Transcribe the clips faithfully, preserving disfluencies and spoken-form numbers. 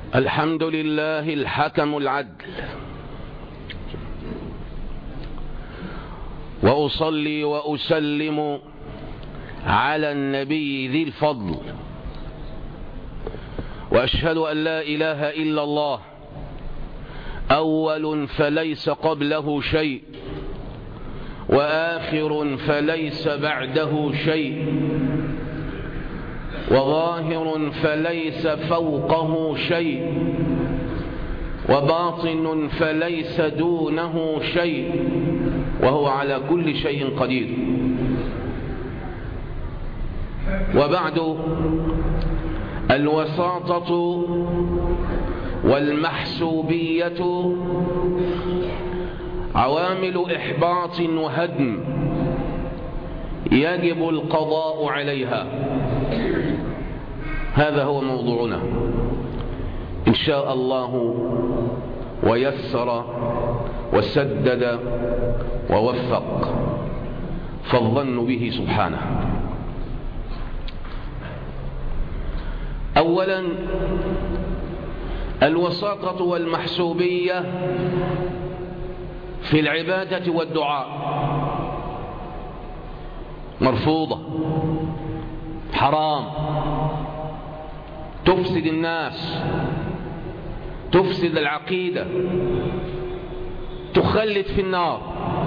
الحمد لله الحكم العدل، وأصلي وأسلم على النبي ذي الفضل، وأشهد أن لا إله إلا الله أول فليس قبله شيء، وآخر فليس بعده شيء، وظاهر فليس فوقه شيء، وباطن فليس دونه شيء، وهو على كل شيء قدير. وبعد، الوساطة والمحسوبية عوامل إحباط وهدم يجب القضاء عليها. هذا هو موضوعنا إن شاء الله، ويسر وسدد ووفق، فالظن به سبحانه. أولا، الوساطة والمحسوبية في العبادة والدعاء مرفوضة، حرام، تفسد الناس، تفسد العقيدة، تخلد في النار.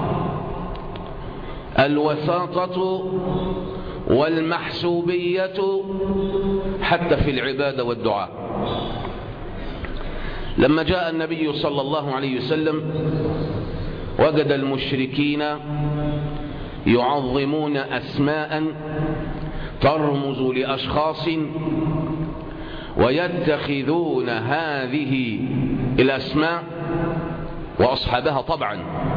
الوساطة والمحسوبية حتى في العبادة والدعاء. لما جاء النبي صلى الله عليه وسلم وجد المشركين يعظمون أسماء ترمز لأشخاص، ويتخذون هذه الأسماء وأصحابها طبعا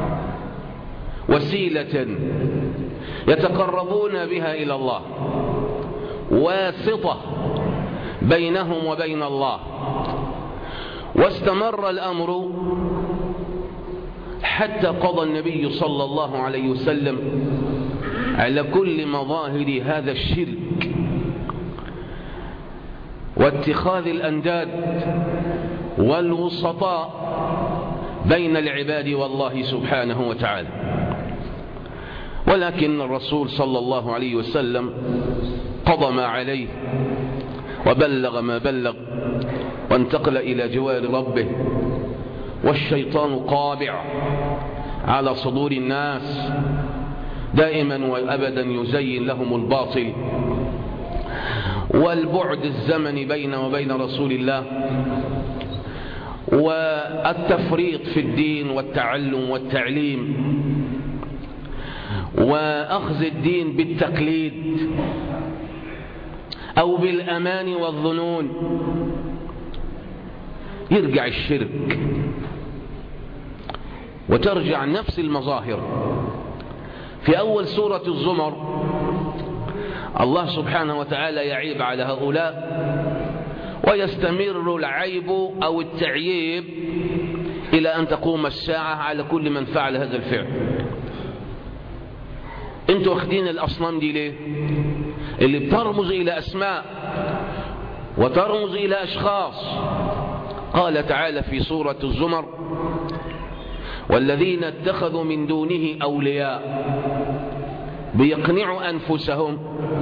وسيلة يتقربون بها إلى الله، واسطة بينهم وبين الله. واستمر الأمر حتى قضى النبي صلى الله عليه وسلم على كل مظاهر هذا الشرك واتخاذ الأنداد والوسطاء بين العباد والله سبحانه وتعالى. ولكن الرسول صلى الله عليه وسلم قضى ما عليه وبلغ ما بلغ، وانتقل إلى جوار ربه، والشيطان قابع على صدور الناس دائما وأبدا يزين لهم الباطل والبعد الزمني بينه وبين رسول الله، والتفريط في الدين والتعلم والتعليم، وأخذ الدين بالتقليد أو بالأمان والظنون. يرجع الشرك وترجع نفس المظاهر. في أول سورة الزمر الله سبحانه وتعالى يعيب على هؤلاء، ويستمر العيب أو التعييب إلى أن تقوم الساعة على كل من فعل هذا الفعل. انتوا واخدين الأصنام دي ليه؟ اللي بترمز إلى أسماء وترمز إلى أشخاص. قال تعالى في سورة الزمر: والذين اتخذوا من دونه أولياء، بيقنعوا أنفسهم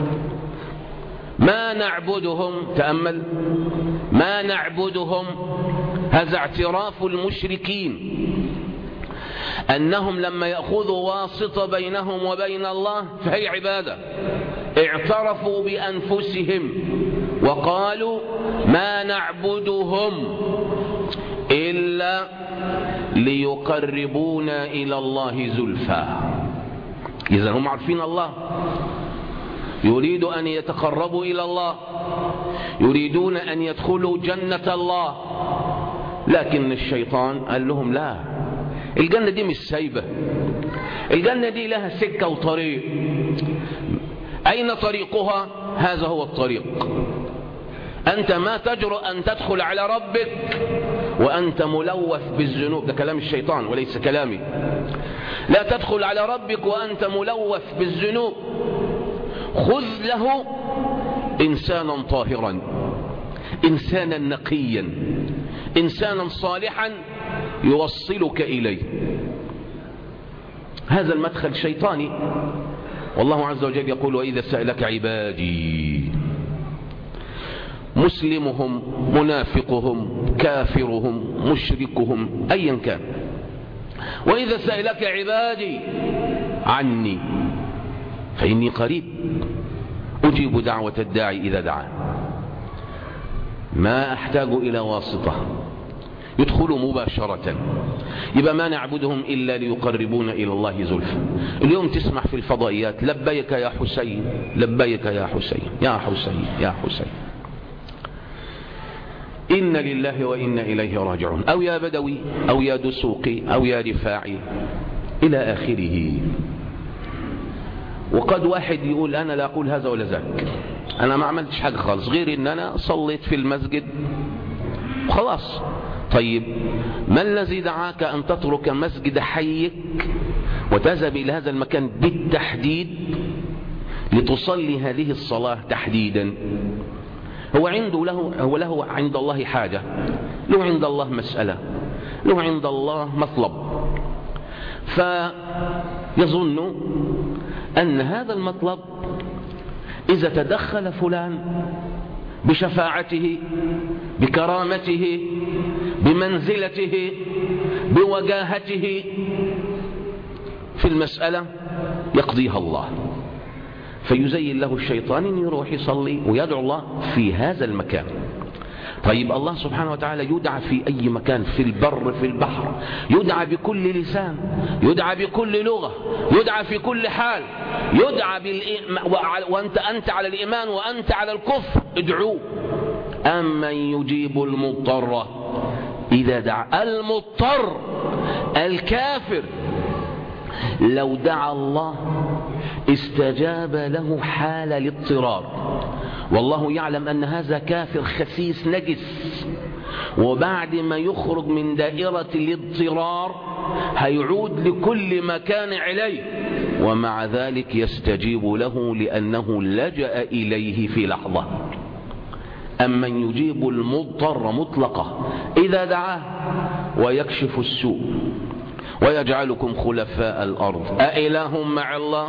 ما نعبدهم، تأمل، ما نعبدهم، هذا اعتراف المشركين أنهم لما يأخذوا واسطة بينهم وبين الله فهي عبادة. اعترفوا بأنفسهم وقالوا ما نعبدهم إلا ليقربونا إلى الله زلفى. إذا هم عارفين الله، يريد أن يتقربوا إلى الله، يريدون أن يدخلوا جنة الله. لكن الشيطان قال لهم لا، الجنة دي مش سايبة، الجنة دي لها سكة وطريق. أين طريقها؟ هذا هو الطريق. أنت ما تجرؤ أن تدخل على ربك وأنت ملوث بالذنوب. ده كلام الشيطان وليس كلامي. لا تدخل على ربك وأنت ملوث بالذنوب. خذ له إنسانا طاهرا إنسانا نقيا، إنسانا صالحا يوصلك إليه. هذا المدخل شيطاني. والله عز وجل يقول: وإذا سألك عبادي، مسلمهم منافقهم كافرهم مشركهم أيا كان، وإذا سألك عبادي عني فإني قريب أجيب دعوة الداعي إذا دعان. ما أحتاج إلى واسطة، يدخلوا مباشرة. يبقى ما نعبدهم إلا ليقربون إلى الله زلفى. اليوم تسمع في الفضائيات: لبيك يا حسين، لبيك يا حسين، يا حسين، يا حسين، إن لله وإنا إليه راجعون، أو يا بدوي، أو يا دسوقي، أو يا رفاعي، إلى آخره. وقد واحد يقول: أنا لا أقول هذا ولا ذاك، أنا ما عملتش حاجة خالص غير إن أنا صليت في المسجد وخلاص. طيب، ما الذي دعاك أن تترك مسجد حيك وتذهب إلى هذا المكان بالتحديد لتصلي هذه الصلاة تحديدا؟ هو عنده له هو له عند الله حاجة، له عند الله مسألة، له عند الله مطلب، فيظن أن هذا المطلب إذا تدخل فلان بشفاعته، بكرامته، بمنزلته، بوجاهته في المسألة يقضيها الله، فيزين له الشيطان أن يروح يصلي ويدعو الله في هذا المكان. طيب، الله سبحانه وتعالى يدعى في أي مكان، في البر في البحر، يدعى بكل لسان، يدعى بكل لغة، يدعى في كل حال، يدعى بالإيمان، وأنت أنت على الإيمان وأنت على الكفر ادعوه. أمن يجيب المضطر إذا دعا. المضطر الكافر لو دعا الله استجاب له حال الاضطرار، والله يعلم أن هذا كافر خسيس نجس، وبعد ما يخرج من دائرة الاضطرار هيعود لكل ما كان عليه، ومع ذلك يستجيب له لأنه لجأ إليه في لحظة. أمن يجيب المضطر مطلقة إذا دعاه ويكشف السوء ويجعلكم خلفاء الأرض أإله مع الله.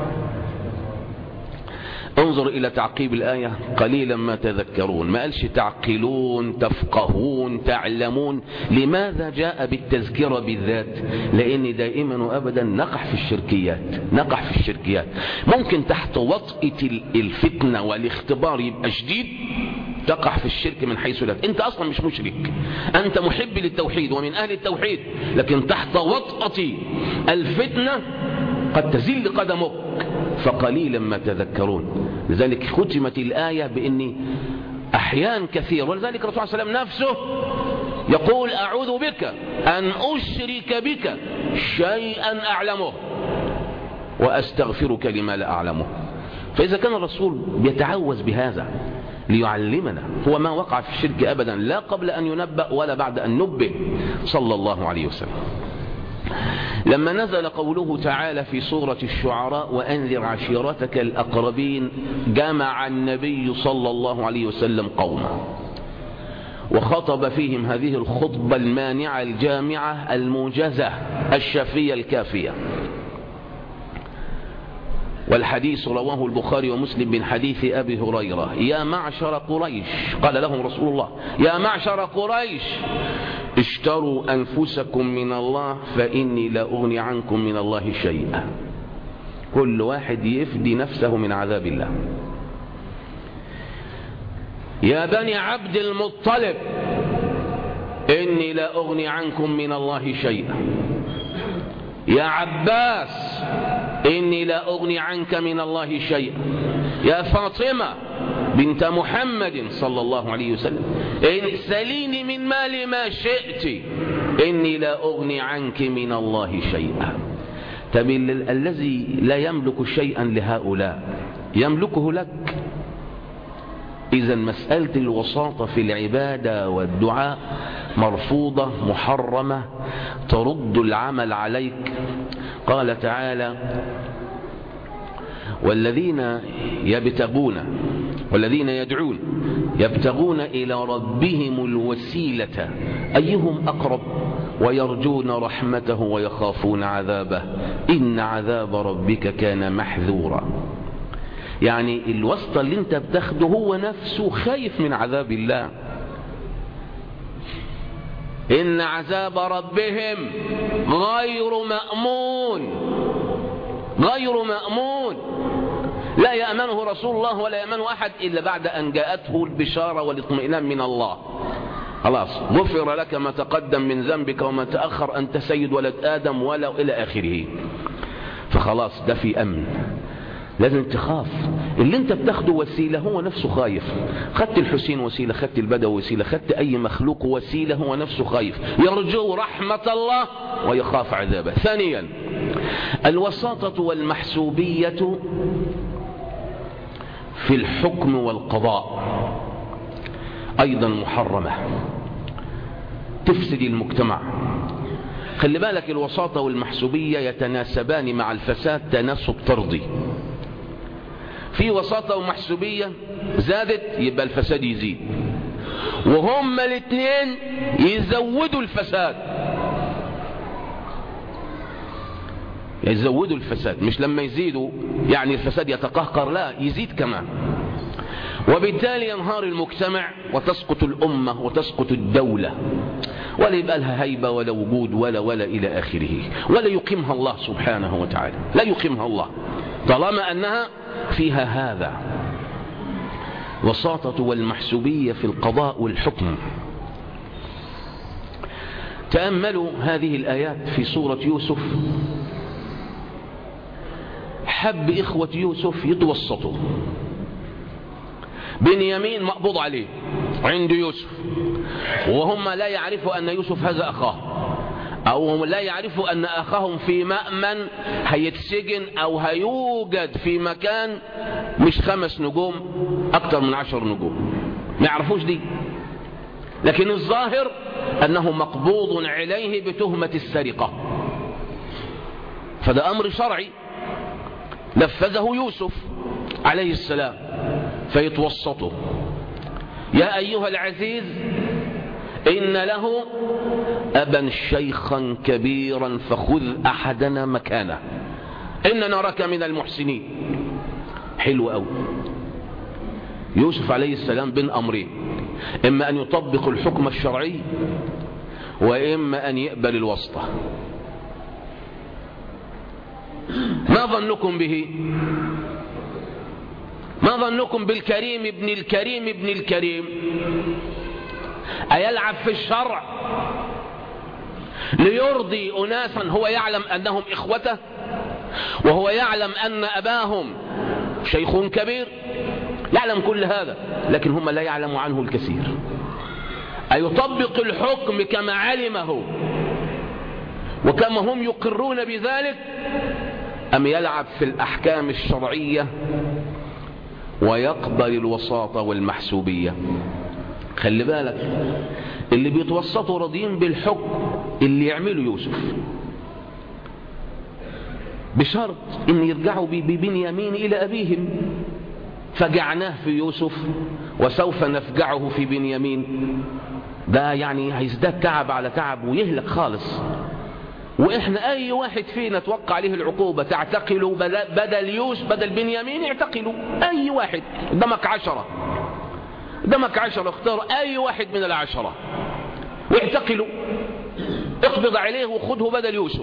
انظر إلى تعقيب الآية: قليلا ما تذكرون. ما قالش تعقلون، تفقهون، تعلمون. لماذا جاء بالتذكرة بالذات؟ لأن دائما وأبدا نقع في الشركيات، نقع في الشركيات. ممكن تحت وطئة الفتنة والاختبار يبقى شديد تقع في الشرك من حيث لا. انت اصلا مش مشرك، انت محب للتوحيد ومن اهل التوحيد، لكن تحت وطأة الفتنة قد تزل قدمك، فقليلا ما تذكرون. لذلك ختمت الآية بأن أحيان كثير، ولذلك الرسول صلى الله عليه وسلم نفسه يقول: أعوذ بك أن أشرك بك شيئا أعلمه وأستغفرك لما لا أعلمه. فإذا كان الرسول يتعوذ بهذا ليعلمنا، هو ما وقع في الشرك أبدا، لا قبل أن ينبأ ولا بعد أن نبه صلى الله عليه وسلم. لما نزل قوله تعالى في سورة الشعراء: وأنذر عشيرتك الأقربين، جمع النبي صلى الله عليه وسلم قومه وخطب فيهم هذه الخطبة المانعة الجامعة الموجزة الشافية الكافية. والحديث رواه البخاري ومسلم من حديث أبي هريرة: يا معشر قريش، قال لهم رسول الله: يا معشر قريش، اشتروا أنفسكم من الله فإني لا أغني عنكم من الله شيئا. كل واحد يفدي نفسه من عذاب الله. يا بني عبد المطلب، إني لا أغني عنكم من الله شيئا. يا عباس، إني لا أغني عنك من الله شيئا. يا فاطمة بنت محمد صلى الله عليه وسلم، إن سليني من مالي ما شئت، إني لا أغني عنك من الله شيئا. طب الذي لا يملك شيئا لهؤلاء يملكه لك. إذا مسألة الوساطة في العبادة والدعاء مرفوضة محرمة، ترد العمل عليك. قال تعالى: والذين يبتغون والذين يدعون يبتغون إلى ربهم الوسيلة أيهم أقرب ويرجون رحمته ويخافون عذابه إن عذاب ربك كان محذورا. يعني الوسط اللي انت بتاخده هو نفسه خايف من عذاب الله. إن عذاب ربهم غير مأمون، غير مأمون، لا يأمنه رسول الله ولا يأمنه أحد إلا بعد أن جاءته البشارة والاطمئنان من الله. خلاص غفر لك ما تقدم من ذنبك وما تأخر، أنت سيد ولد آدم ولا إلى آخره. فخلاص ده في أمن. لازم تخاف. اللي انت بتاخده وسيلة هو نفسه خايف. خدت الحسين وسيلة، خدت البدوي وسيلة، خدت أي مخلوق وسيلة هو نفسه خايف، يرجو رحمة الله ويخاف عذابه. ثانيا الوساطة والمحسوبية في الحكم والقضاء أيضا محرمة، تفسد المجتمع. خلي بالك الوساطة والمحسوبية يتناسبان مع الفساد تناسب طردي. في وساطة ومحسوبية زادت يبقى الفساد يزيد، وهما الاثنين يزودوا الفساد، يزودوا الفساد، مش لما يزيدوا يعني الفساد يتقهقر، لا يزيد كمان. وبالتالي ينهار المجتمع وتسقط الأمة وتسقط الدولة، ولا يبقى لها هيبة ولا وجود ولا ولا إلى آخره، ولا يقيمها الله سبحانه وتعالى، لا يقيمها الله طالما أنها فيها هذا. وساطة والمحسوبية في القضاء والحكم. تأملوا هذه الآيات في سورة يوسف. حب إخوة يوسف يتوسطوا. بنيامين مقبوض عليه عند يوسف، وهم لا يعرفوا أن يوسف هذا أخاه، أو هم لا يعرفوا أن أخاهم في مأمن هيتسجن أو هيوجد في مكان مش خمس نجوم أكثر من عشر نجوم، ما يعرفوش دي. لكن الظاهر أنه مقبوض عليه بتهمة السرقة، فده أمر شرعي نفذه يوسف عليه السلام. فيتوسطوا: يا أيها العزيز إن له أبا شيخا كبيرا فخذ أحدنا مكانه إننا نراك من المحسنين. حلو أوي. يوسف عليه السلام بين أمرين: إما أن يطبق الحكم الشرعي، وإما أن يقبل الوسطة. ما ظنكم به؟ ما ظنكم بالكريم ابن الكريم ابن الكريم؟ أيلعب في الشرع ليرضي أناسا هو يعلم أنهم إخوته، وهو يعلم أن أباهم شيخ كبير، يعلم كل هذا، لكن هم لا يعلموا عنه الكثير. أيطبق الحكم كما علمه وكما هم يقرون بذلك، أم يلعب في الأحكام الشرعية ويقبل الوساطة والمحسوبية؟ خلي بالك، اللي بيتوسطوا راضيين بالحكم اللي يعمله يوسف، بشرط ان يرجعوا ببنيامين الى ابيهم. فجعناه في يوسف وسوف نفجعه في بنيامين. ده يعني هيزداد تعب على تعب ويهلك خالص. واحنا اي واحد فينا توقع عليه العقوبة تعتقله بدل يوسف بدل بنيامين، يعتقله اي واحد. قدامك عشرة قدامك عشرة اختار اي واحد من العشرة واعتقله، اقبض عليه وخذه بدل يوسف.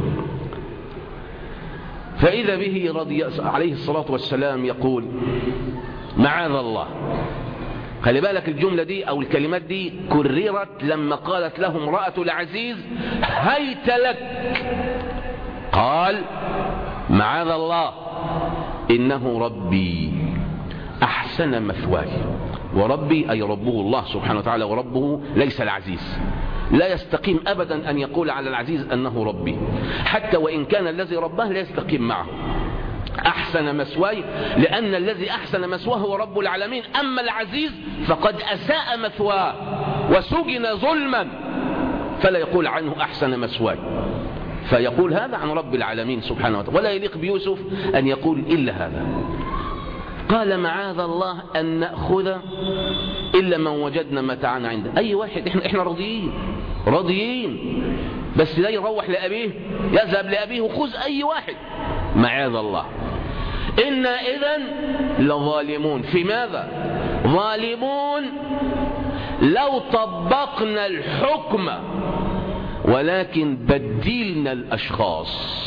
فإذا به رضي عليه الصلاة والسلام يقول: معاذ الله. خلي بالك الجملة دي أو الكلمات دي كررت لما قالت له امرأة العزيز: هيت لك. قال: معاذ الله إنه ربي أحسن مثواي. وربي أي ربه الله سبحانه وتعالى، وربه ليس العزيز. لا يستقيم أبدا أن يقول على العزيز أنه ربي، حتى وإن كان الذي رباه لا يستقيم معه. أحسن مثواي، لأن الذي أحسن مثواه هو رب العالمين. أما العزيز فقد أساء مثواه وسجن ظلما، فلا يقول عنه أحسن مثواي، فيقول هذا عن رب العالمين سبحانه وتعالى. ولا يليق بيوسف أن يقول إلا هذا. قال معاذ الله أن نأخذ إلا من وجدنا متاعنا عنده. أي واحد، إحنا, إحنا راضيين راضيين بس لا يروح لأبيه، يذهب لأبيه وخذ أي واحد. معاذ الله. إنا إذن لظالمون. في ماذا ظالمون؟ لو طبقنا الحكم ولكن بدلنا الأشخاص،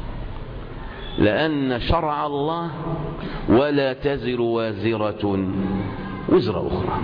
لأن شرع الله ولا تزر وازرة وزر أخرى،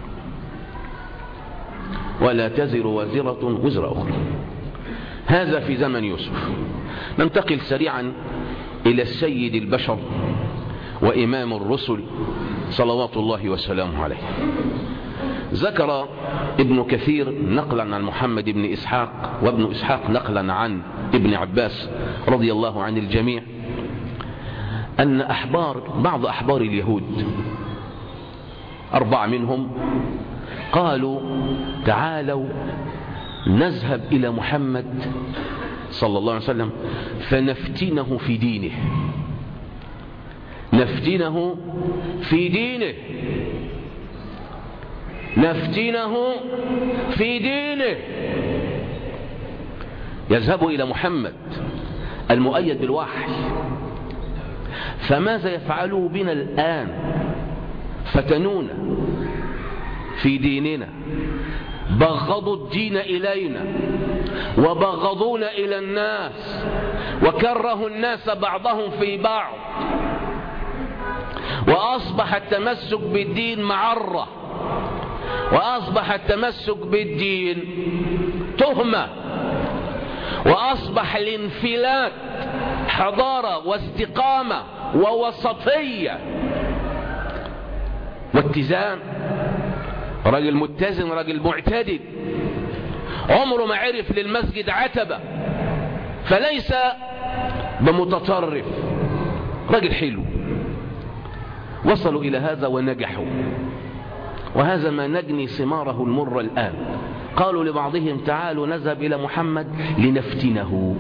ولا تزر وازرة وزر أخرى. هذا في زمن يوسف. ننتقل سريعا إلى السيد البشر وإمام الرسل صلوات الله وسلامه عليه. ذكر ابن كثير نقلا عن محمد بن إسحاق، وابن إسحاق نقلا عن ابن عباس رضي الله عن الجميع، أن أحبار بعض أحبار اليهود أربعة منهم قالوا تعالوا نذهب إلى محمد صلى الله عليه وسلم فنفتنه في دينه، نفتنه في دينه نفتنه في دينه. يذهب إلى محمد المؤيد بالوحي، فماذا يفعلوا بنا الآن؟ فتنونا في ديننا، بغضوا الدين إلينا وبغضونا إلى الناس، وكرهوا الناس بعضهم في بعض، وأصبح التمسك بالدين معرة، وأصبح التمسك بالدين تهمة، وأصبح الانفلات حضارة واستقامة ووسطية واتزان. راجل متزن، راجل معتدل، عمره ما عرف للمسجد عتبة، فليس بمتطرف، راجل حلو. وصلوا إلى هذا ونجحوا، وهذا ما نجني ثماره المرة الآن. قالوا لبعضهم تعالوا نذهب إلى محمد لنفتنه.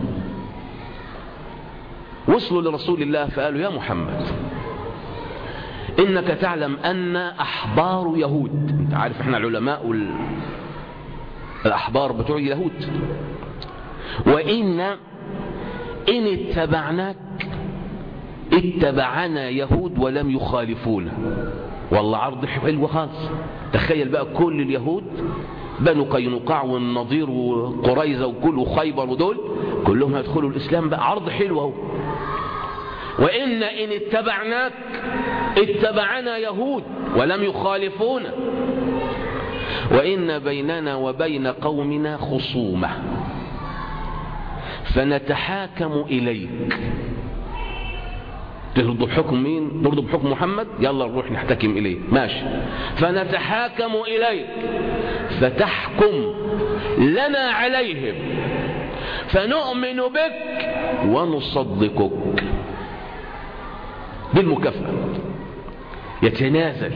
وصلوا لرسول الله فقالوا يا محمد إنك تعلم أن أحبار يهود، أنت عارف إحنا العلماء الأحبار بتوع يهود، وإن إن اتبعناك اتبعنا يهود ولم يخالفونا. والله عرض حلو خالص. تخيل بقى كل اليهود بنو قينقاع والنضير وقريظة وكل وخيبر ودول كلهم هيدخلوا الإسلام بقى. عرض حلو اهو. وإن إن اتبعناك اتبعنا يهود ولم يخالفونا، وإن بيننا وبين قومنا خصومة فنتحاكم إليك. ترضوا بحكم مين؟ ترضوا بحكم محمد؟ يلا نروح نحتكم إليه. ماشي. فنتحاكم إليك فتحكم لنا عليهم فنؤمن بك ونصدقك. بالمكافأة يتنازل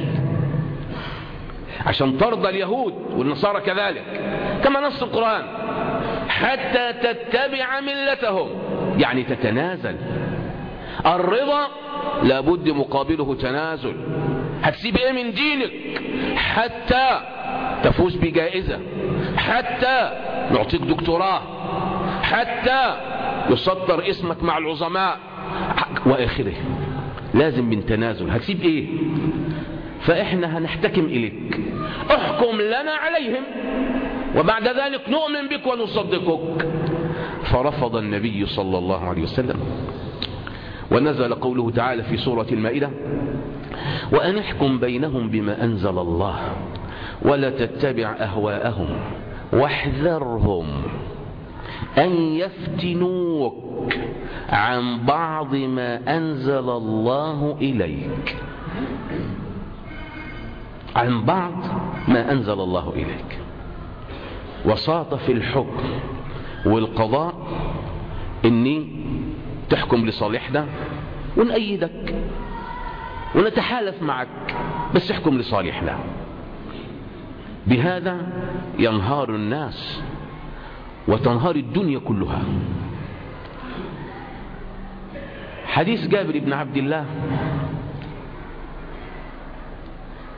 عشان ترضى اليهود والنصارى كذلك، كما نص القرآن حتى تتبع ملتهم، يعني تتنازل. الرضا لابد مقابله تنازل. هتسيب ايه من دينك حتى تفوز بجائزة، حتى نعطيك دكتوراه، حتى يصدر اسمك مع العظماء واخره. لازم من تنازل. هتسيب ايه؟ فاحنا هنحتكم اليك، احكم لنا عليهم وبعد ذلك نؤمن بك ونصدقك. فرفض النبي صلى الله عليه وسلم، ونزل قوله تعالى في سورة المائدة وأن احكم بينهم بما أنزل الله ولا تتبع أهواءهم واحذرهم أن يفتنوك عن بعض ما أنزل الله إليك. عن بعض ما أنزل الله إليك. وساط في الحكم والقضاء إني تحكم لصالحنا ونأيدك ونتحالف معك، بس احكم لصالحنا. بهذا ينهار الناس وتنهار الدنيا كلها. حديث جابر بن عبد الله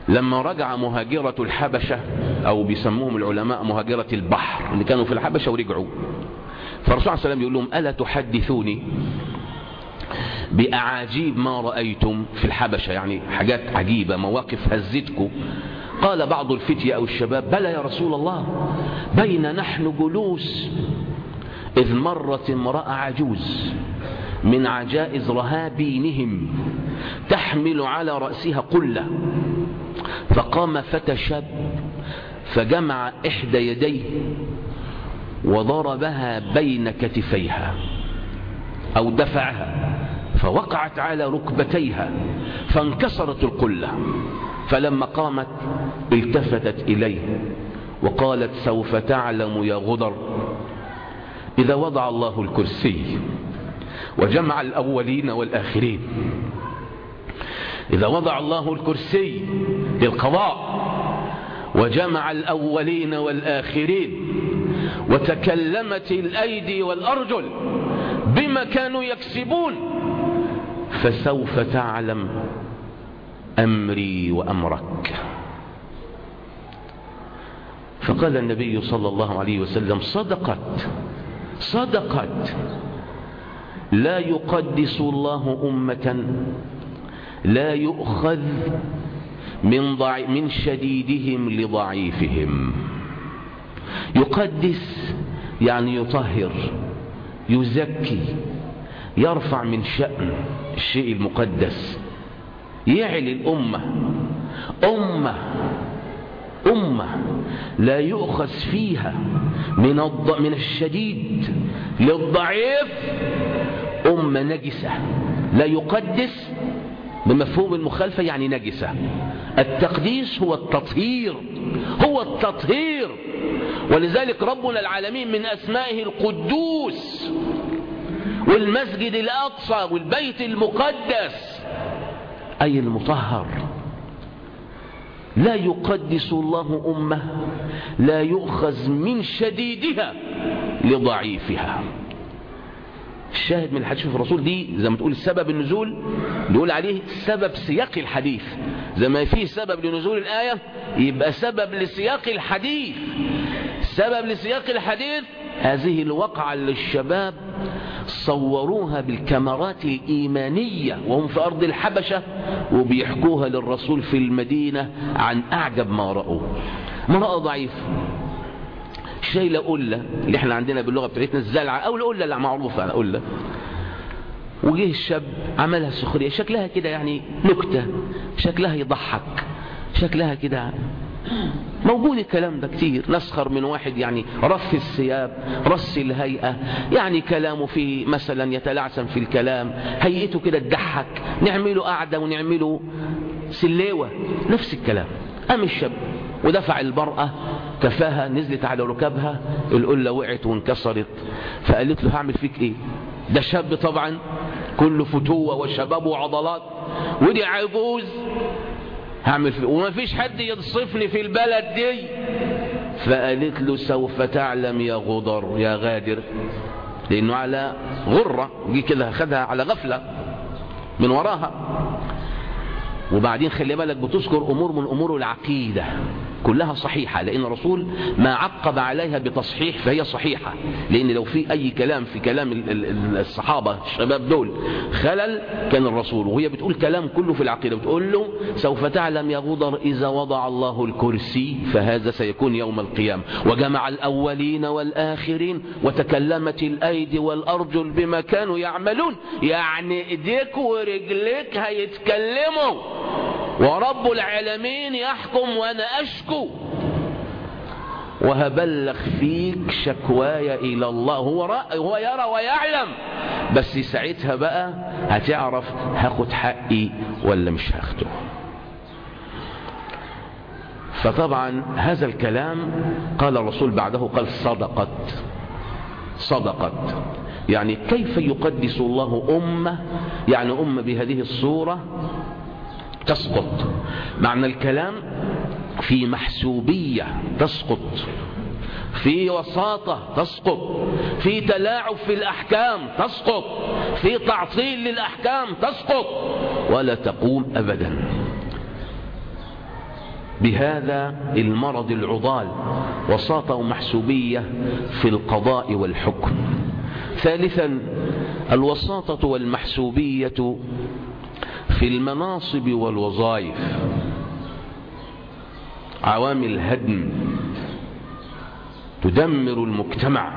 لما رجع مهاجرة الحبشة، أو بيسموهم العلماء مهاجرة البحر، اللي كانوا في الحبشة ورجعوا، فالرسول عليه السلام يقول لهم: ألا تحدثوني بأعاجيب ما رأيتم في الحبشة، يعني حاجات عجيبة، مواقف هزتكم؟ قال بعض الفتية أو الشباب: بلى يا رسول الله، بين نحن جلوس إذ مرت امرأة عجوز من عجائز رهابينهم تحمل على رأسها قلة، فقام فتى شاب فجمع إحدى يديه وضربها بين كتفيها أو دفعها، فوقعت على ركبتيها فانكسرت القلة. فلما قامت التفتت إليه وقالت: سوف تعلم يا غدر إذا وضع الله الكرسي وجمع الأولين والآخرين، إذا وضع الله الكرسي للقضاء وجمع الأولين والآخرين وتكلمت الأيدي والأرجل بما كانوا يكسبون، فسوف تعلم أمري وأمرك. فقال النبي صلى الله عليه وسلم: صدقت صدقت، لا يقدس الله أمة لا يؤخذ من, ضع... من شديدهم لضعيفهم. يقدس يعني يطهر، يزكي، يرفع من شأن الشيء المقدس، يعلي الأمة. أمة أمة لا يؤخذ فيها من, الض... من الشديد للضعيف، أمة نجسة. لا يقدس بمفهوم المخالفة يعني نجسة. التقديس هو التطهير، هو التطهير. ولذلك ربنا العالمين من أسمائه القدوس، والمسجد الأقصى والبيت المقدس أي المطهر. لا يقدس الله أمة لا يؤخذ من شديدها لضعيفها. الشاهد من الحديث في الرسول دي زي ما تقول سبب النزول، نقول عليه سبب سياق الحديث. زي ما فيه سبب لنزول الآية يبقى سبب لسياق الحديث. سبب لسياق الحديث هذه الوقعة اللي الشباب صوروها بالكاميرات الإيمانية وهم في أرض الحبشة وبيحكوها للرسول في المدينة عن أعجب ما رأوا. امرأة ضعيف شايلة قلة، اللي احنا عندنا باللغة بتاعتنا الزلعة أو القلة اللي معروفة على قلة، وجه الشاب عملها سخرية، شكلها كده يعني نكتة، شكلها يضحك، شكلها كده. موجود الكلام ده كتير، نسخر من واحد يعني رف الثياب، رص الهيئة، يعني كلامه فيه مثلا يتلعثم في الكلام، هيئته كده تضحك، نعمله قعدة ونعمله سليوة، نفس الكلام. قام الشاب ودفع المرأة كفاها، نزلت على ركبها، القلة وقعت وانكسرت. فقالت له: هعمل فيك ايه؟ ده شاب طبعا كله فتوة وشباب وعضلات، ودي عجوز، هعمل فيه وما فيش حد ينصفني في البلد دي. فقالت له: سوف تعلم يا غدر يا غادر، لانه على غرة، جي كده خدها على غفلة من وراها. وبعدين خلي بالك بتذكر أمور من أمور العقيدة كلها صحيحة، لأن الرسول ما عقب عليها بتصحيح فهي صحيحة. لأن لو في أي كلام في كلام الصحابة الشباب دول خلل كان الرسول، وهي بتقول كلام كله في العقيدة، بتقول له: سوف تعلم يا غدر إذا وضع الله الكرسي، فهذا سيكون يوم القيامة، وجمع الأولين والآخرين وتكلمت الأيدي والأرجل بما كانوا يعملون. يعني إيديك ورجليك هيتكلموا ورب العالمين يحكم وأنا أشكو، وهبلغ فيك شكواي إلى الله. هو, هو يرى ويعلم، بس ساعتها بقى هتعرف هاخد حقي ولا مش هاخده. فطبعا هذا الكلام قال الرسول بعده، قال: صدقت صدقت. يعني كيف يقدس الله أمة، يعني أمة بهذه الصورة تسقط. معنى الكلام في محسوبية تسقط، في وساطة تسقط، في تلاعب في الأحكام تسقط، في تعطيل للأحكام تسقط، ولا تقوم أبدا. بهذا المرض العضال، وساطة ومحسوبية في القضاء والحكم. ثالثا الوساطة والمحسوبية في المناصب والوظائف، عوامل هدم تدمر المجتمع.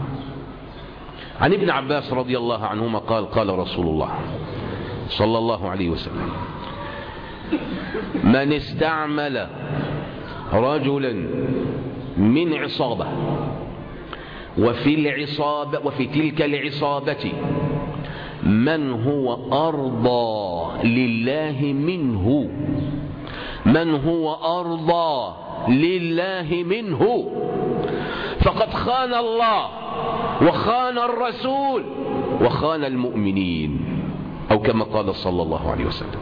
عن ابن عباس رضي الله عنهما قال قال رسول الله صلى الله عليه وسلم: من استعمل رجلا من عصابة وفي العصابة وفي تلك العصابة من هو أرضى لله منه من هو أرضى لله منه فقد خان الله وخان الرسول وخان المؤمنين، أو كما قال صلى الله عليه وسلم.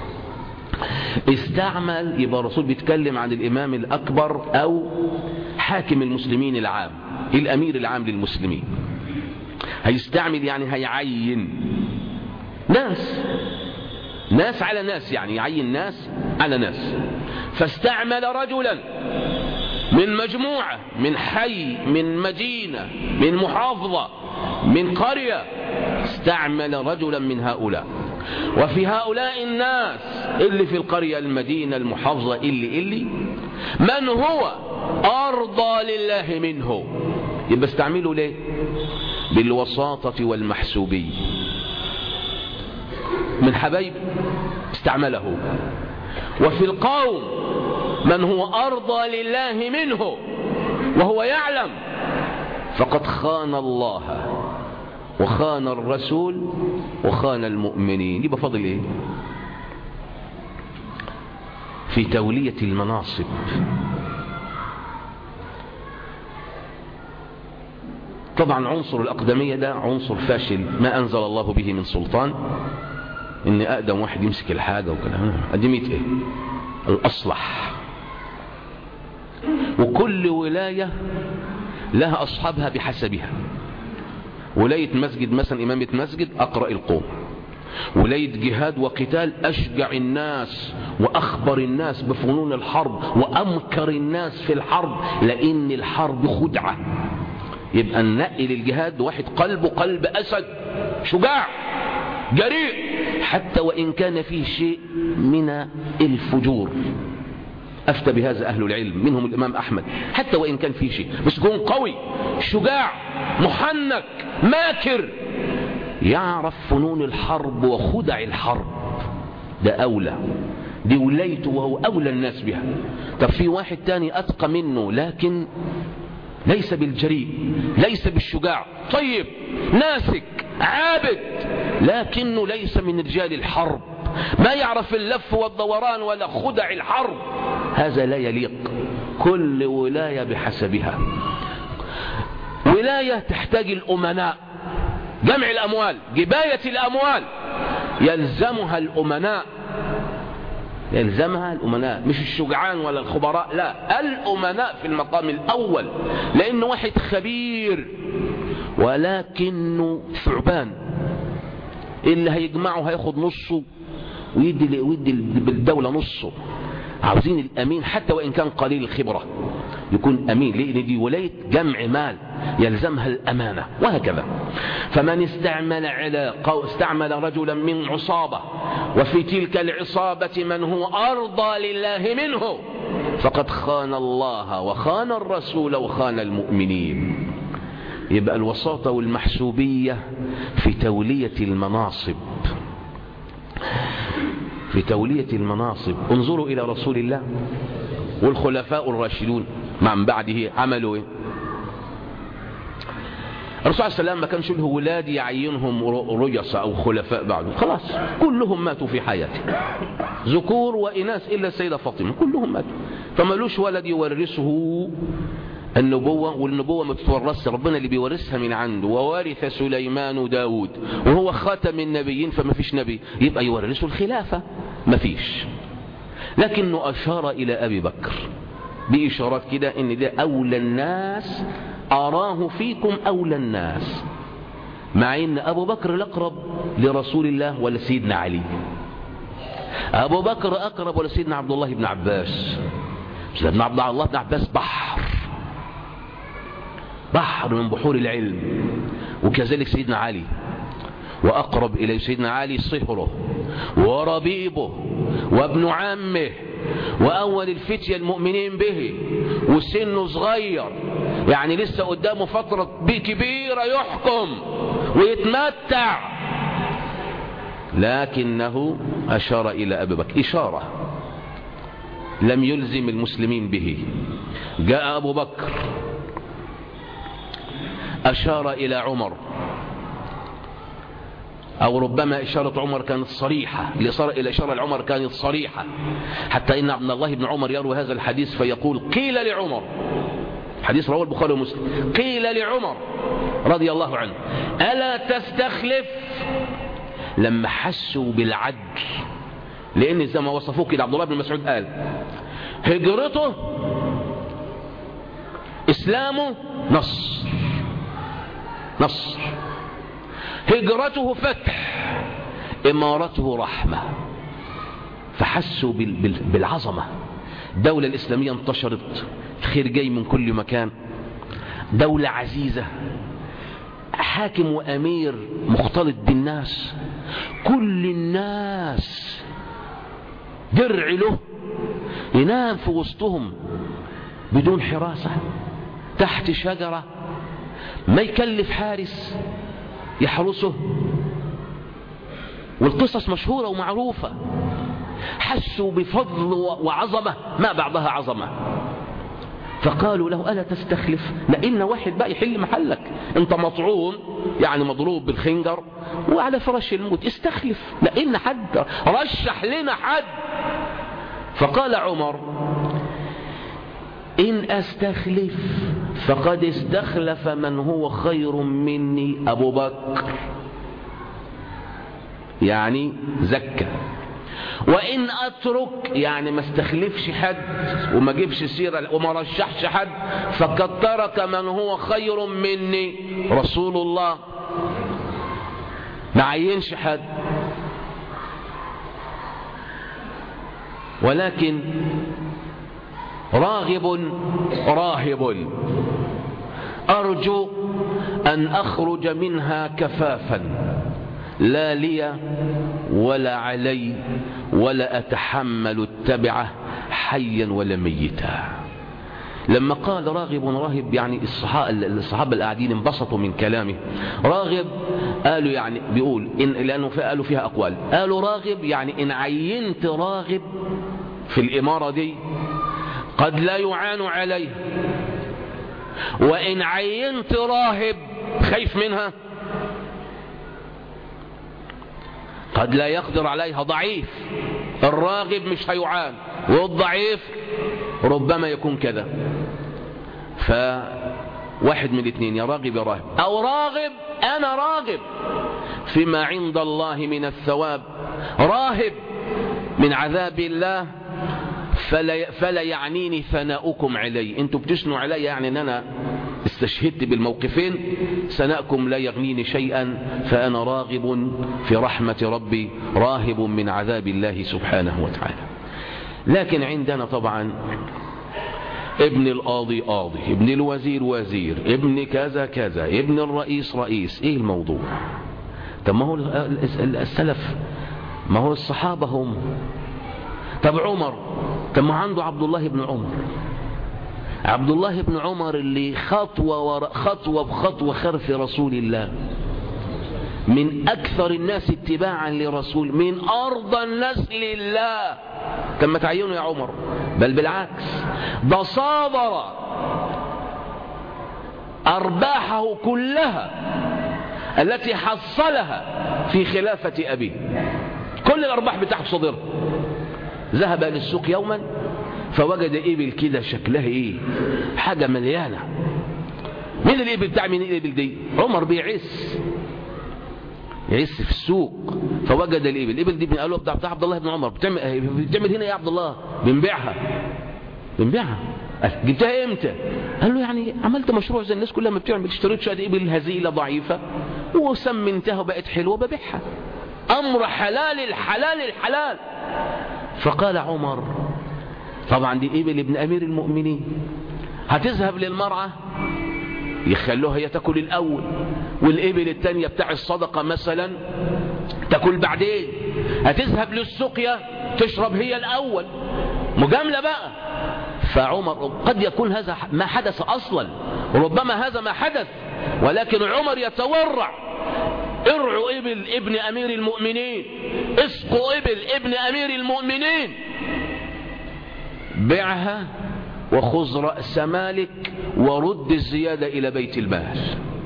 استعمل، يبقى الرسول بيتكلم عن الإمام الأكبر أو حاكم المسلمين العام، الأمير العام للمسلمين. هيستعمل يعني هيعين ناس ناس على ناس، يعني يعين ناس على ناس. فاستعمل رجلا من مجموعة، من حي، من مدينة، من محافظة، من قرية، استعمل رجلا من هؤلاء. وفي هؤلاء الناس اللي في القرية، المدينة، المحافظة، اللي اللي من هو أرضى لله منه، يبقى استعمله ليه؟ بالوساطة والمحسوبية. من حبيب استعمله. وفي القوم من هو أرضى لله منه وهو يعلم فقد خان الله وخان الرسول وخان المؤمنين. يبقى فضل ايه؟ في تولية المناصب. طبعا عنصر الأقدمية ده عنصر فاشل، ما أنزل الله به من سلطان. إن أقدم واحد يمسك الحاجة وكده، أقدمية إيه؟ الأصلح. وكل ولاية لها أصحابها بحسبها. ولاية مسجد مثلا إمامة مسجد أقرأ القوم، ولاية جهاد وقتال أشجع الناس وأخبر الناس بفنون الحرب وأمكر الناس في الحرب، لأن الحرب خدعة. يبقى النقي للجهاد واحد قلبه قلب أسد، شجاع جريء، حتى وإن كان فيه شيء من الفجور. أفتى بهذا أهل العلم، منهم الإمام أحمد، حتى وإن كان فيه شيء، بس يكون قوي شجاع محنك ماكر، يعرف فنون الحرب وخدع الحرب، ده أولى، دي ولايته وهو أولى الناس بها. طب في واحد تاني أتقى منه لكن ليس بالجريء، ليس بالشجاع، طيب ناسك عابد، لكنه ليس من رجال الحرب، ما يعرف اللف والدوران ولا خدع الحرب، هذا لا يليق. كل ولاية بحسبها. ولاية تحتاج الأمناء، جمع الأموال، جباية الأموال، يلزمها الأمناء، يلزمها الأمناء، مش الشجعان ولا الخبراء، لا، الأمناء في المقام الأول. لأن واحد خبير ولكنه ثعبان، اللي هيجمعه هياخد نصه ويدي ويدي بالدولة نصه. عاوزين الأمين حتى وإن كان قليل الخبرة يكون أمين، لأن دي ولاية جمع مال يلزمها الأمانة، وهكذا. فمن استعمل على استعمل رجلا من عصابة وفي تلك العصابة من هو أرضى لله منه فقد خان الله وخان الرسول وخان المؤمنين. يبقى الوساطة والمحسوبية في تولية المناصب، في تولية المناصب. انظروا إلى رسول الله والخلفاء الراشدون من بعده عملوا ايه؟ الرسول صلى الله عليه وسلم ما كانش له ولاد يعينهم رجس أو خلفاء بعده، خلاص كلهم ماتوا في حياته، ذكور وإناث إلا السيدة فاطمة، كلهم ماتوا، فمالوش ولد يورثه النبوة. والنبوة ما تتورثش، ربنا اللي بيورثها من عنده. ووارث سليمان داود، وهو خاتم النبيين فما فيش نبي يبقى يورثه الخلافة، ما فيش. لكنه أشار إلى أبي بكر بإشارات كده إن ده أولى الناس، أراه فيكم أولى الناس، مع إن أبو بكر الأقرب لرسول الله ولا سيدنا علي، أبو بكر أقرب ولا سيدنا عبد الله بن عباس، ابن عبد الله بن عباس بحر بحر من بحور العلم، وكذلك سيدنا علي، وأقرب إليه سيدنا علي صهره وربيبه وابن عمه وأول الفتية المؤمنين به، وسنه صغير يعني لسه قدامه فترة كبيرة يحكم ويتمتع، لكنه أشار إلى أبي بكر إشارة لم يلزم المسلمين به. جاء أبو بكر أشار إلى عمر، أو ربما إشارة عمر كانت صريحة، الإشارة لعمر كانت صريحة، حتى إن عبد الله بن عمر يروي هذا الحديث فيقول قيل لعمر، حديث رواه البخاري ومسلم، قيل لعمر رضي الله عنه ألا تستخلف، لما حسوا بالعدل، لأن زي ما وصفوه كده عبد الله بن مسعود قال هجرته إسلامه نصر نصر، هجرته فتح، إمارته رحمة، فحسوا بالعظمة. دولة الإسلامية انتشرت، الخير جاي من كل مكان، دولة عزيزة، حاكم وأمير مختلط بالناس، كل الناس درع له، ينام في وسطهم بدون حراسة تحت شجرة، ما يكلف حارس يحرسه، والقصص مشهورة ومعروفة. حسوا بفضل وعظمة ما بعضها عظمة، فقالوا له ألا تستخلف، لأن واحد بقى يحل محلك، انت مطعون يعني مضروب بالخنجر وعلى فراش الموت، استخلف لأن حد رشح لنا حد. فقال عمر إن أستخلف فقد استخلف من هو خير مني أبو بكر، يعني زكى، وإن أترك يعني ما استخلفش حد وما جيبش سيرة وما رشحش حد، فقد ترك من هو خير مني رسول الله، ما عينش حد. ولكن راغب راهب أرجو أن أخرج منها كفافا لا لي ولا علي ولا أتحمل التبعة حيا ولا ميتا. لما قال راغب راهب يعني الصحابة القاعدين انبسطوا من كلامه. راغب قالوا يعني بيقول إن لأنه قالوا فيها أقوال، قالوا راغب يعني إن عينت راغب في الإمارة دي قد لا يعان عليه، وإن عينت راهب خايف منها قد لا يقدر عليها، ضعيف، الراغب مش هيعان والضعيف ربما يكون كذا. فواحد من الاثنين، يا راغب يا راهب، أو راغب أنا راغب فيما عند الله من الثواب، راهب من عذاب الله، فلا, فلا يعنيني ثناؤكم علي، انتوا بتثنوا علي يعني ان انا استشهدت بالموقفين، ثناءكم لا يغنيني شيئا، فانا راغب في رحمة ربي راهب من عذاب الله سبحانه وتعالى. لكن عندنا طبعا ابن القاضي قاضي، ابن الوزير وزير، ابن كذا كذا، ابن الرئيس رئيس. ايه الموضوع؟ طب ما هو السلف، ما هو الصحابة هم. طب عمر، طب ما عنده عبد الله بن عمر، عبد الله بن عمر اللي خطوة ورا خطوة بخطوة خلف رسول الله، من أكثر الناس اتباعا لرسول، من أرضى الناس لله. طب ما تعينوا يا عمر، بل بالعكس ده صادر أرباحه كلها التي حصلها في خلافة أبيه، كل الأرباح بتاعته صدرها. ذهب للسوق يوما فوجد إبل كده شكلها إيه، حاجة مليانة. مين الإبل بتاع مين الإبل دي؟ عمر بيعس يعس في السوق، فوجد الإبل. الإبل دي قال له بتاع عبد الله بن عمر، بتعمل بتعمل هنا يا عبد الله؟ بنبيعها. بنبيعها؟ جبتها امتى؟ قال له يعني عملت مشروع زي الناس كلها ما بتعمل، اشتريت شويه إبل هزيله ضعيفه وسمنتها وبقت حلوه ببيعها، امر حلال الحلال الحلال. فقال عمر طبعا دي إبل ابن أمير المؤمنين. هتذهب للمرعى يخلوها هي تاكل الأول، والإبل التانية بتاع الصدقة مثلا تاكل بعدين. هتذهب للسقيا تشرب هي الأول، مجاملة بقى. فعمر قد يكون هذا ما حدث أصلا، ربما هذا ما حدث، ولكن عمر يتورع: ارعوا إبل ابن أمير المؤمنين، اسقوا إبل ابن أمير المؤمنين، بيعها وخذ رأس مالك ورد الزيادة إلى بيت المال.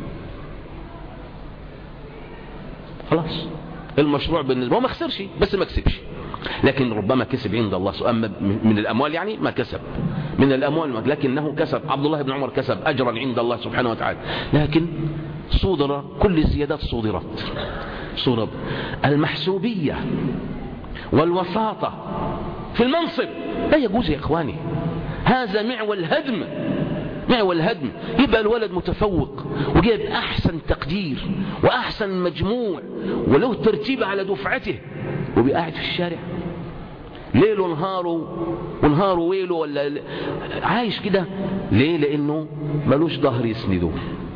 خلاص المشروع بالنسبة هو ما خسرش، بس ما كسبش، لكن ربما كسب عند الله. أما من الأموال يعني ما كسب من الأموال، لكنه كسب. عبد الله بن عمر كسب أجرا عند الله سبحانه وتعالى، لكن صدر كل الزيادات صدرت. صدر المحسوبية والوساطة في المنصب لا يجوز يا إخواني، هذا معول هدم، معول هدم. يبقى الولد متفوق وجايب أحسن تقدير وأحسن مجموع وله ترتيب على دفعته، وبيقعد في الشارع ليله ونهاره ونهاره ويله، ولا عايش كده ليه؟ لأنه ملوش ظهر يسنده.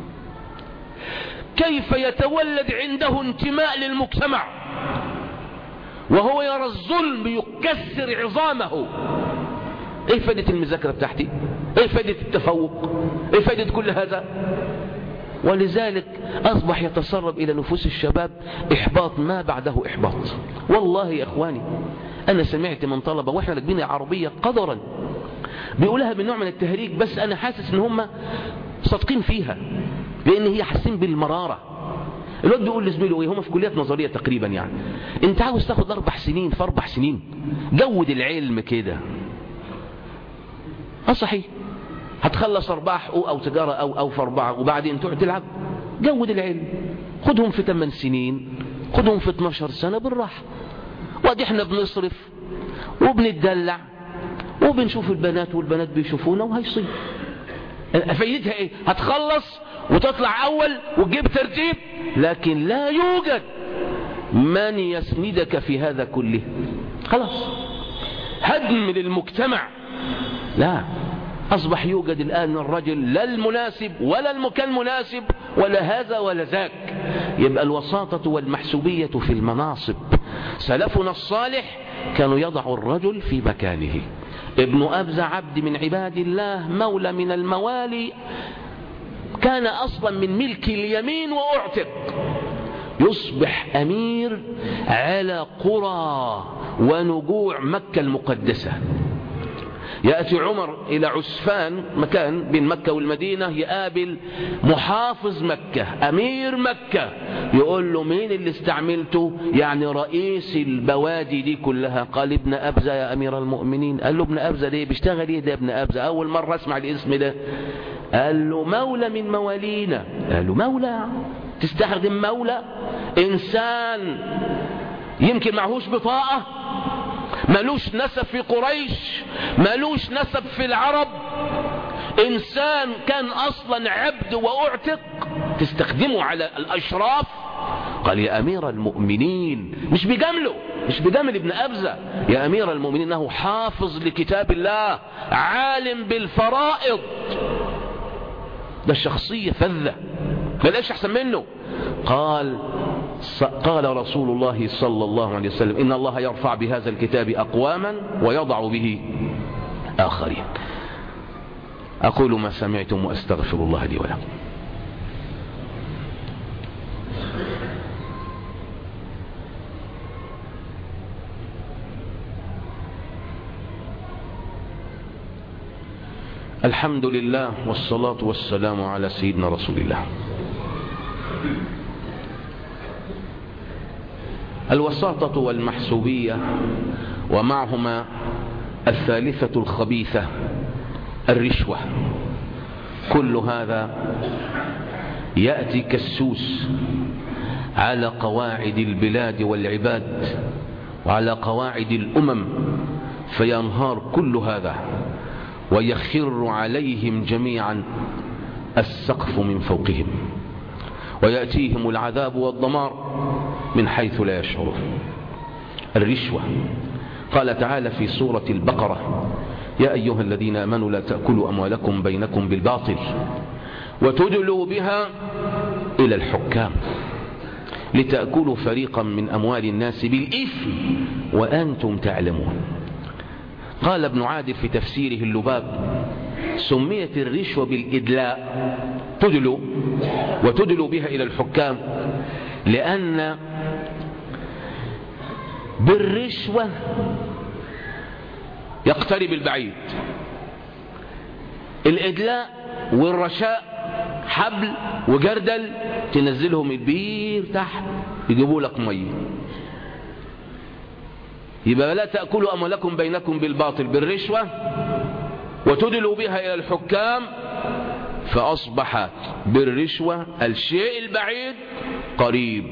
كيف يتولد عنده انتماء للمجتمع وهو يرى الظلم يكسر عظامه؟ ايه فائدة المذاكرة بتاعتي؟ ايه فائدة التفوق؟ ايه فائدة كل هذا؟ ولذلك أصبح يتسرب إلى نفوس الشباب إحباط ما بعده إحباط. والله يا إخواني أنا سمعت من طلبة وإحنا راكبين العربية قدرا بيقولها بنوع من التهريج، بس أنا حاسس إن هم صادقين فيها، لأن هي حاسين بالمرارة. الواد بيقول لزميله ايه، هم في كليات نظرية تقريبا يعني: انت عاوز تاخد اربع سنين في اربع سنين، جود العلم كده. اه صحيح، هتخلص اربعة حقوق او تجارة او او في اربعة وبعدين تقعد تلعب. جود العلم خدهم في ثمان سنين، خدهم في اتناشر سنة بالراحة. وادي احنا بنصرف وبنتدلع وبنشوف البنات والبنات بيشوفونا وهيصير. فايدتها ايه؟ هتخلص وتطلع اول وتجيب ترتيب، لكن لا يوجد من يسندك في هذا كله. خلاص هدم للمجتمع. لا، اصبح يوجد الان الرجل لا المناسب ولا المكان مناسب ولا هذا ولا ذاك. يبقى الوساطة والمحسوبية في المناصب. سلفنا الصالح كانوا يضعوا الرجل في مكانه. ابن أبزة عبد من عباد الله، مولى من الموالي، كان أصلا من ملك اليمين وأعتق، يصبح أمير على قرى ونجوع مكة المقدسة. يأتي عمر إلى عسفان، مكان بين مكة والمدينة، يقابل محافظ مكة أمير مكة، يقول له: مين اللي استعملته؟ يعني رئيس البوادي دي كلها. قال: ابن أبزة يا أمير المؤمنين. قال له: ابن أبزة ليه؟ بيشتغل ايه ده ابن أبزة؟ أول مرة أسمع الاسم ده. قال له: مولى من موالينا. قال له: مولى؟ تستخدم مولى؟ إنسان يمكن معهوش بطاقة، ملوش نسب في قريش، ملوش نسب في العرب، إنسان كان أصلا عبد وأعتق، تستخدمه على الأشراف؟ قال: يا أمير المؤمنين، مش بجمله، مش بجمل ابن أبزة، يا أمير المؤمنين إنه حافظ لكتاب الله، عالم بالفرائض، ده الشخصية فذة، ما لقاش أحسن منه. قال قال رسول الله صلى الله عليه وسلم: إن الله يرفع بهذا الكتاب أقواما ويضع به آخرين. أقول ما سمعتم وأستغفر الله لي ولكم. الحمد لله والصلاة والسلام على سيدنا رسول الله. الوساطة والمحسوبية، ومعهما الثالثة الخبيثة الرشوة، كل هذا يأتي كالسوس على قواعد البلاد والعباد وعلى قواعد الأمم، فينهار كل هذا ويخر عليهم جميعا السقف من فوقهم، ويأتيهم العذاب والدمار من حيث لا يشعرون. الرشوة، قال تعالى في سورة البقرة: يا أيها الذين آمنوا لا تأكلوا أموالكم بينكم بالباطل وتدلوا بها إلى الحكام لتأكلوا فريقا من أموال الناس بالإثم وأنتم تعلمون. قال ابن عادل في تفسيره اللباب: سميت الرشوة بالإدلاء، تدلوا وتدلوا بها إلى الحكام، لأن بالرشوة يقترب البعيد. الإدلاء والرشاء حبل وجردل تنزلهم البير تحت يجيبوا لك ميه. يبقى لا تأكلوا أموالكم بينكم بالباطل بالرشوة وتدلوا بها إلى الحكام، فأصبحت بالرشوة الشيء البعيد قريب،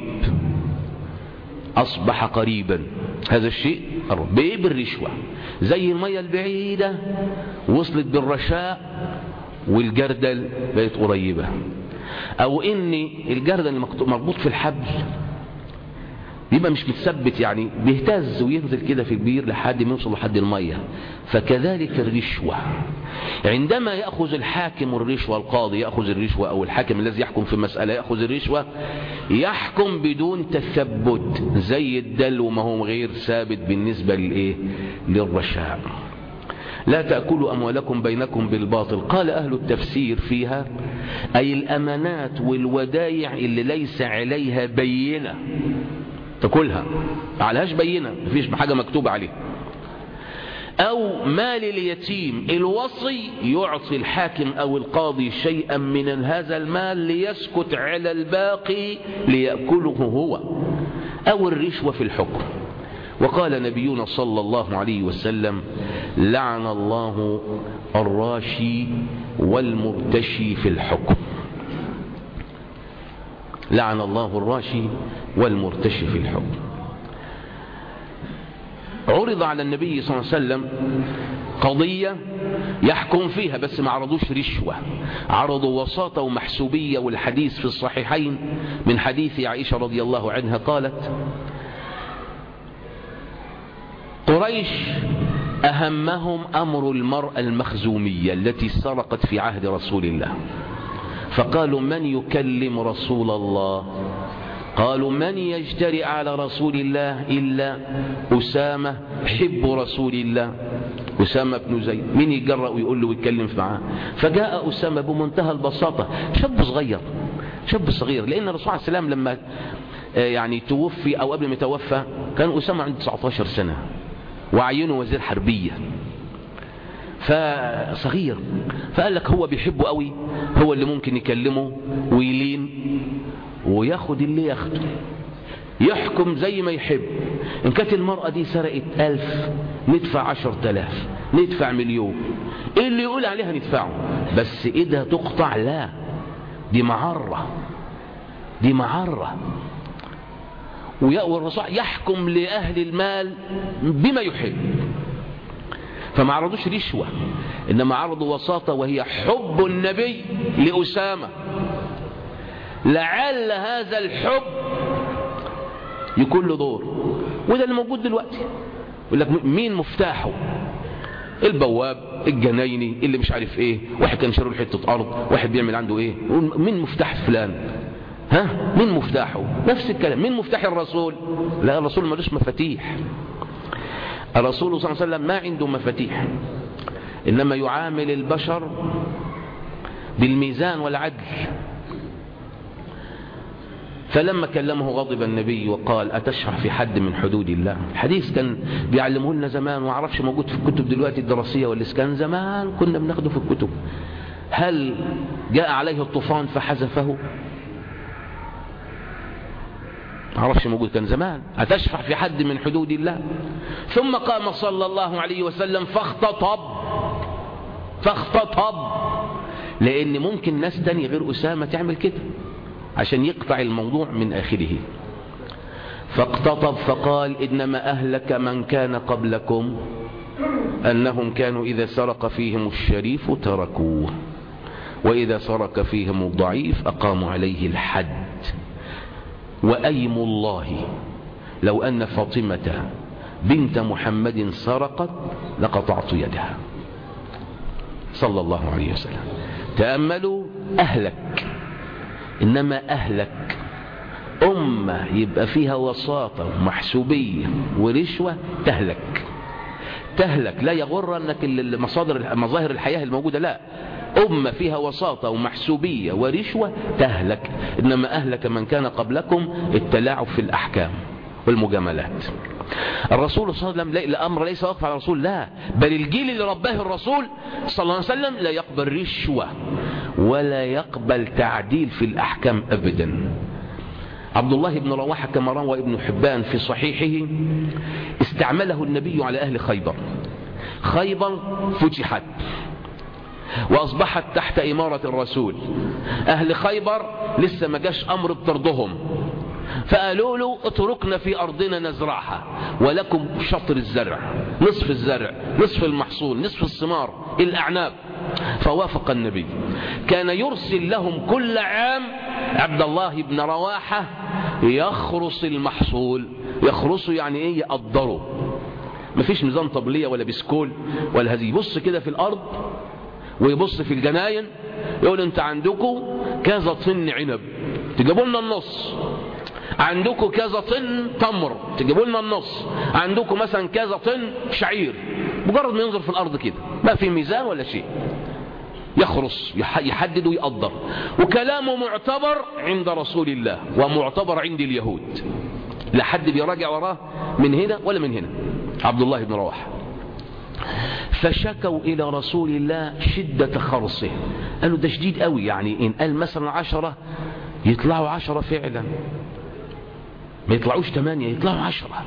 أصبح قريبا هذا الشيء بإيه؟ بالرشوة. زي المية البعيدة وصلت بالرشاء والجردل بقت قريبة، أو إن الجردل مربوط في الحبل يبقى مش متثبت، يعني بيهتز وينزل كده في البير لحد ما يوصل لحد المية. فكذلك الرشوة، عندما يأخذ الحاكم الرشوة، القاضي يأخذ الرشوة أو الحاكم الذي يحكم في مسألة يأخذ الرشوة، يحكم بدون تثبت زي الدلو ما هو غير ثابت بالنسبة للإيه؟ للرشاء. لا تأكلوا أموالكم بينكم بالباطل. قال أهل التفسير فيها أي الأمانات والودايع اللي ليس عليها بينة تأكلها، ما عليهاش بينة، مفيش حاجة مكتوبة عليه. أو مال اليتيم، الوصي يعطي الحاكم أو القاضي شيئا من هذا المال ليسكت على الباقي ليأكله هو. أو الرشوة في الحكم. وقال نبينا صلى الله عليه وسلم: لعن الله الراشي والمرتشي في الحكم. لعن الله الراشي والمرتشي في الحكم. عرض على النبي صلى الله عليه وسلم قضية يحكم فيها، بس ما عرضوش رشوة، عرضوا وساطة ومحسوبية. والحديث في الصحيحين من حديث عائشة رضي الله عنها قالت: قريش أهمهم أمر المرأة المخزومية التي سرقت في عهد رسول الله، فقالوا: من يكلم رسول الله؟ قالوا: من يجترئ على رسول الله إلا أسامة حب رسول الله، أسامة بن زيد، من يجرأ ويقول له ويتكلم معاه؟ فجاء أسامة بمنتهى البساطة، شاب صغير شاب صغير لأن الرسول عليه السلام لما يعني توفي أو قبل ما يتوفى كان أسامة عنده تسعة عشر سنة وعينه وزير حربية، فصغير. فقال لك هو بيحبه قوي، هو اللي ممكن يكلمه ويلين وياخد اللي ياخده، يحكم زي ما يحب. إن كانت المرأة دي سرقت ألف ندفع عشر تلاف، ندفع مليون، إيه اللي يقول عليها ندفعه، بس إيدها تقطع؟ لا، دي معرة، دي معرة. والرسول يحكم لأهل المال بما يحب. فما عرضوش رشوة، إنما عرضوا وساطة، وهي حب النبي لأسامة. لعل هذا الحب يكون له دور، وده اللي موجود دلوقتي. يقول لك مين مفتاحه؟ البواب، الجنايني، اللي مش عارف ايه، واحد كان شاري حته ارض، واحد بيعمل عنده ايه، مين مفتاح فلان؟ ها، مين مفتاحه؟ نفس الكلام. مين مفتاح الرسول؟ لا، الرسول ملوش مفاتيح. الرسول صلى الله عليه وسلم ما عنده مفاتيح، انما يعامل البشر بالميزان والعدل. فلما كلمه غضب النبي وقال: أتشرح في حد من حدود الله؟ الحديث كان بيعلمه لنا زمان، وعرفش موجود في الكتب دلوقتي الدراسية ولا كان زمان كنا بناخده في الكتب. هل جاء عليه الطوفان فحذفه؟ عرفش موجود، كان زمان. أتشرح في حد من حدود الله؟ ثم قام صلى الله عليه وسلم فاختطب فاختطب لأن ممكن ناس تاني غير أسامة تعمل كده عشان يقطع الموضوع من آخره. فاقتطب فقال: إنما أهلك من كان قبلكم أنهم كانوا إذا سرق فيهم الشريف تركوه، وإذا سرق فيهم الضعيف أقاموا عليه الحد. وأيم الله لو أن فاطمة بنت محمد سرقت لقطعت يدها. صلى الله عليه وسلم. تأملوا أهلك، إنما أهلك أمة يبقى فيها وساطة ومحسوبية ورشوة تهلك تهلك. لا يغر أنك المصادر مظاهر الحياة الموجودة، لا، أمة فيها وساطة ومحسوبية ورشوة تهلك. إنما أهلك من كان قبلكم التلاعب في الأحكام والمجاملات. الرسول صلى الله عليه وسلم الأمر ليس واقف على الرسول، لا، بل الجيل اللي رباه الرسول صلى الله عليه وسلم لا يقبل رشوة ولا يقبل تعديل في الأحكام أبدا. عبد الله بن رواحة كما روى ابن حبان في صحيحه استعمله النبي على أهل خيبر. خيبر فتحت وأصبحت تحت إمارة الرسول. أهل خيبر لسه ما جاش أمر بطردهم، فقالوا له اتركنا في أرضنا نزرعها ولكم شطر الزرع، نصف الزرع، نصف المحصول، نصف الثمار، الأعناب. فوافق النبي. كان يرسل لهم كل عام عبد الله بن رواحة يخرص المحصول. يخرصه يعني ايه؟ يقدره. مفيش نظام طبلية ولا بسكول ولا هذه. يبص كده في الأرض ويبص في الجناين يقول انت عندكم كذا طن عنب تجيبوا لنا النص، عندكم كذا طن تمر تجيبوا لنا النص، عندكم مثلا كذا طن شعير. مجرد ما ينظر في الأرض كده ما في ميزان ولا شيء، يخرص يحدد ويقدر. وكلامه معتبر عند رسول الله ومعتبر عند اليهود، لا حد بيراجع وراه من هنا ولا من هنا. عبد الله بن رواحة فشكوا إلى رسول الله شدة خرصه. قالوا ده شديد قوي، يعني إن قال مثلا عشرة يطلعوا عشرة فعلا، ما يطلعوش ثمانية يطلعوا عشرة،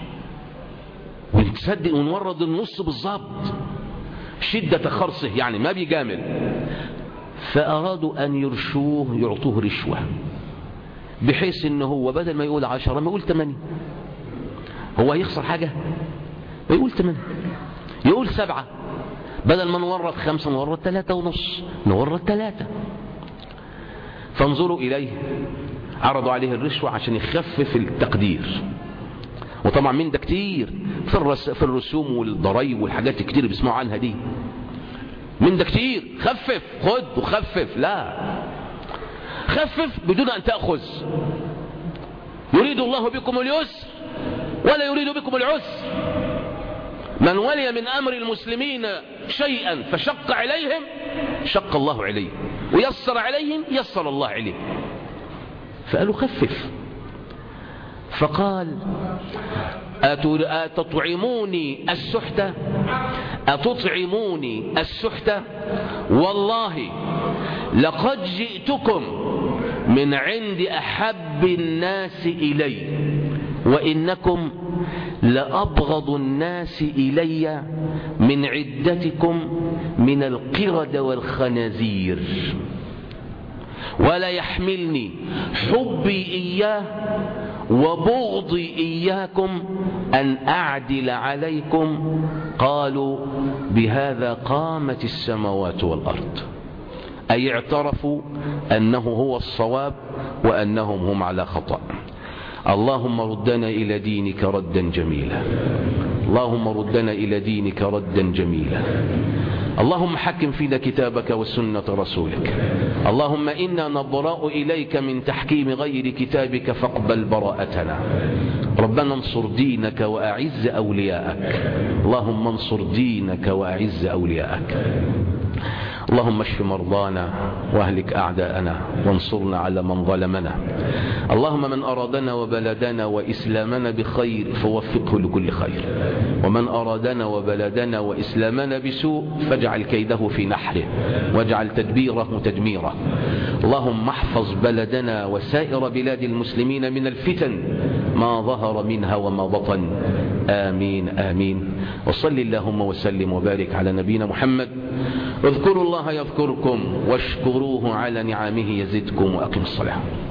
ونتصدق ونورد النص بالظبط. شدة خرصه يعني ما بيجامل. فأرادوا أن يرشوه يعطوه رشوة، بحيث إنه هو بدل ما يقول عشرة ما يقول ثمانية. هو هيخسر حاجة؟ ما يقول ثمانية، يقول سبعة. بدل ما نورد خمسة نورد ثلاثة ونص، نورد ثلاثة. فانظروا إليه، عرضوا عليه الرشوة عشان يخفف التقدير. وطبعا من ده كتير في, الرس في الرسوم والضرائب والحاجات كتير بيسمعوا عنها دي. من ده كتير، خفف، خد وخفف. لا، خفف بدون أن تأخذ. يريد الله بكم اليسر ولا يريد بكم العسر. من ولي من أمر المسلمين شيئا فشق عليهم شق الله عليه، ويسر عليهم يسر الله عليه. فقالوا خفف. فقال أتطعموني السحتة أتطعموني السحتة والله لقد جئتكم من عند أحب الناس إلي وإنكم لأبغض الناس إلي من عدتكم من القرد والخنازير، ولا يحملني حبي إياه وبغضي إياكم أن أعدل عليكم. قالوا بهذا قامت السماوات والأرض، أي اعترفوا أنه هو الصواب وأنهم هم على خطأ. اللهم ردنا إلى دينك ردا جميلا، اللهم ردنا إلى دينك ردا جميلا. اللهم حكم فينا كتابك وسنة رسولك. اللهم إنا نبرأ إليك من تحكيم غير كتابك فاقبل براءتنا. ربنا انصر دينك وأعز أولياءك. اللهم انصر دينك وأعز أولياءك. اللهم اشف مرضانا واهلك أعداءنا وانصرنا على من ظلمنا. اللهم من أرادنا وبلدنا وإسلامنا بخير فوفقه لكل خير، ومن أرادنا وبلدنا وإسلامنا بسوء فاجعل كيده في نحره واجعل تدبيره تدميره. اللهم احفظ بلدنا وسائر بلاد المسلمين من الفتن ما ظهر منها وما بطن. آمين آمين. وصل اللهم وسلم وبارك على نبينا محمد. اذكروا الله يذكركم واشكروه على نعمه يزدكم وأقم الصلاة.